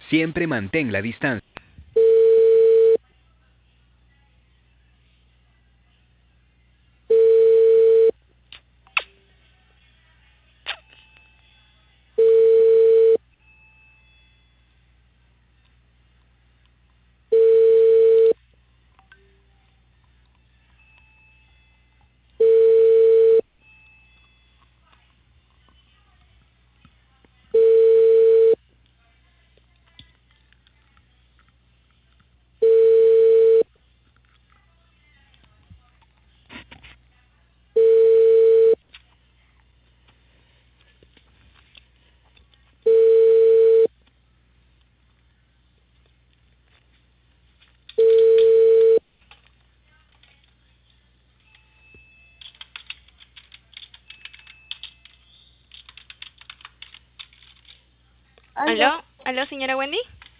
Siempre mantén la distancia. Aló. ¿Aló? ¿Aló, señora Wendy?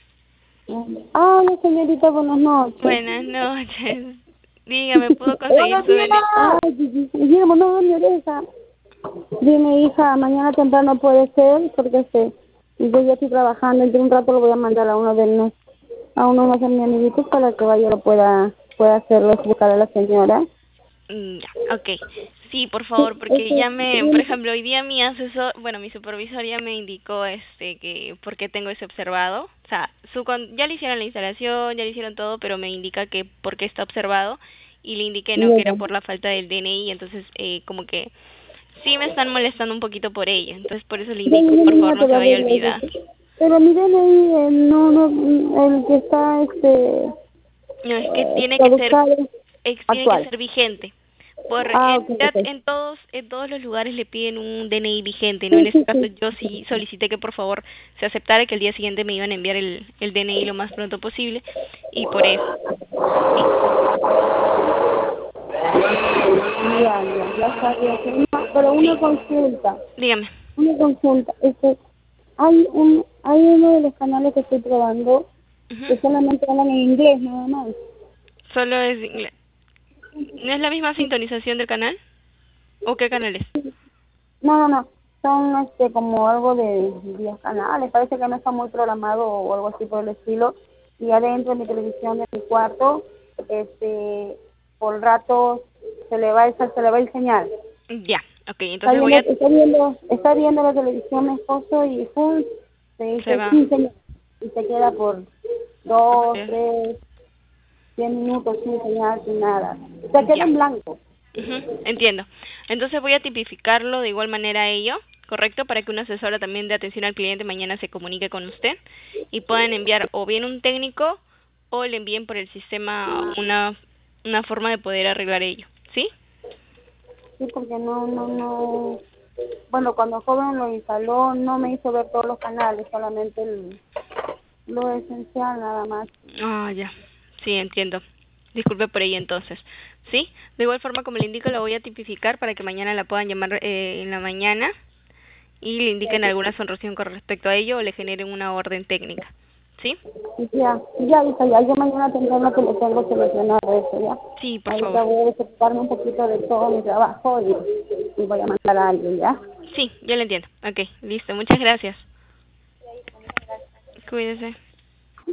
Hola, señorita, buenas noches. Buenas noches. Dígame, ¿puedo conseguir Hola, su DNI? Ay, dijimos, no, mi oreja. Dime, hija, mañana temprano puede ser, porque yo ya estoy trabajando, entre un rato lo voy a mandar a uno de mis amiguitos para que vaya lo pueda hacerlo, explicar a la señora. Ya, ok. Sí, por Sí, favor, porque por ejemplo, hoy día mi asesor, bueno, mi supervisor ya me indicó que por qué tengo ese observado. O sea, ya le hicieron la instalación, ya le hicieron todo, pero me indica que por qué está observado y le indiqué no que era Mira, por la falta del DNI, entonces como que sí me están molestando un poquito por ello. Entonces por eso le yo indico, no por tenía favor, no que se vaya a darle olvidar. eso. Pero mi DNI, el que está, No, es que caducado, tiene que actual. ser vigente. Ok, ok. En todos los lugares le piden un DNI vigente, ¿no? En Sí, este sí, caso sí. yo sí solicité que por favor se aceptara que el día siguiente me iban a enviar el DNI lo más pronto posible y por eso, ¿sí? Ya sabía. Pero Sí, dígame. una consulta. Hay uno de los canales que estoy probando Ujú. que solamente hablan en inglés, nada más. Solo es inglés. ¿No es la misma sintonización del canal? ¿O qué canal es? No. Son como algo de 10 canales. Parece que no está muy programado o algo así por el estilo. Y adentro de mi televisión de mi cuarto, por rato se le va el señal. Ya, ok, entonces voy a... Está viendo la televisión mi esposo y se Se dice va. sí, señor, y se queda por Ok. 2, 3, 10 minutos sin señal, sin nada. Se queda Ya. en blanco. Ujú, entiendo. Entonces voy a tipificarlo de igual manera a ello, ¿correcto? Para que una asesora también de atención al cliente mañana se comunique con usted y puedan enviar o bien un técnico o le envíen por el sistema una forma de poder arreglar ello, ¿sí? Sí, porque no. Bueno, cuando joven lo instaló, no me hizo ver todos los canales, solamente lo esencial nada más. Ah, ya. Sí, entiendo. Disculpe por ello entonces. ¿Sí? De igual forma, como le indico, lo voy a tipificar para que mañana la puedan llamar en la mañana y le indiquen alguna sonrosión con respecto a ello o le generen una orden técnica. ¿Sí? Ya, yo mañana temprano que lo tengo solucionado eso, ya. Sí, por favor. Ahorita voy a desocuparme un poquito de todo mi trabajo y voy a mandar a alguien, ¿ya? Sí, yo lo entiendo. Ok, listo. Muchas gracias. Cuídese.